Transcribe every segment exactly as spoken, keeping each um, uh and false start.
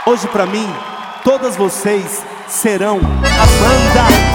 Hoje pra mim, todas vocês serão Amanda.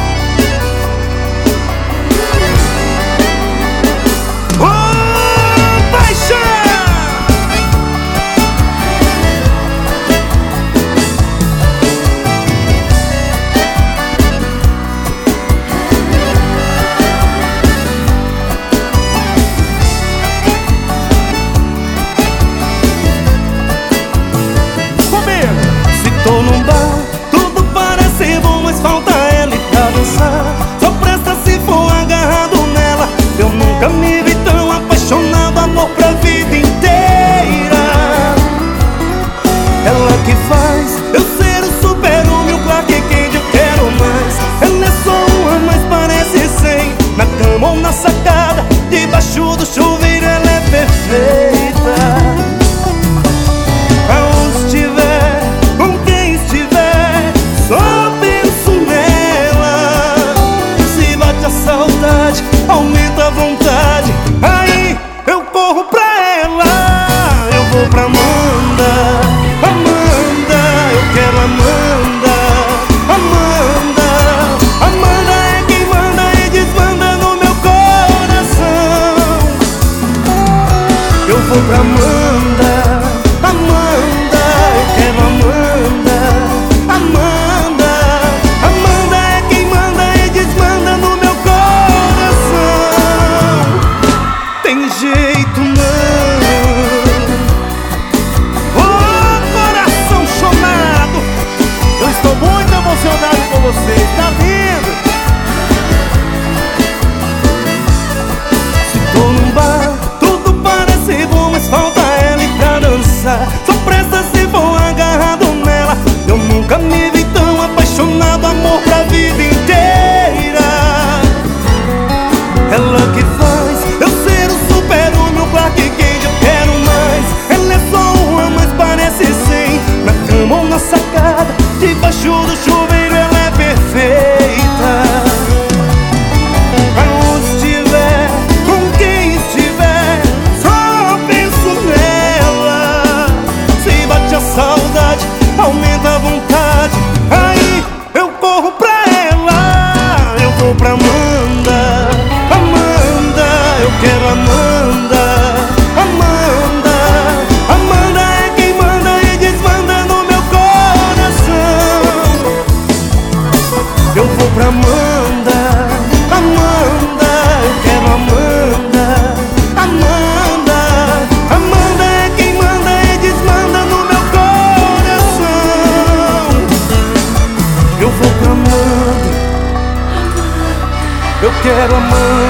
Tô num bar, tudo parece bom, mas falta ela pra dançar. Só presta se for agarrado nela. Eu nunca me vi tão apaixonado, amor pra vida inteira. Ela que faz eu ser o super-homem, o Clark Kent, eu quero mais. Ela é só uma, mas parece cem. Na cama ou na sacada, debaixo do chuveiro, ela é perfeita. Aumenta a vontade, aí eu corro pra ela. Eu vou pra Amanda, Amanda, eu quero Amanda. Amanda, Amanda é quem manda e desmanda no meu coração. Eu vou pra Amanda, Amanda, eu quero Amanda. Amanda, Amanda é quem manda e desmanda no meu coração. Tem jeito não. Oh, coração chonado, eu estou muito emocionado com vocês, tá lindo? Se tô num bar, tudo parece bom, mas falta ela e pra dançar. Só presta se for agarrado nela. Eu nunca me vi tão apaixonado, amor pra vida inteira. Ela que faz eu ser o super-homem, o Clark Kent, eu quero mais. Ela é só uma, mas parece cem. Na cama ou na sacada, debaixo do chuveiro, ela é perfeita. Aonde estiver, com quem estiver, só penso nela. Se bate a saudade, aumenta a vontade, aí eu corro pra ela. Eu vou pra Amanda, Amanda, eu quero Amanda. Amanda, Amanda é quem manda e desmanda no meu coração. Eu vou pra Amanda, Amanda, eu quero Amanda. Amanda, Amanda é quem manda e desmanda no meu coração. Eu vou pra Amanda, eu quero Amanda.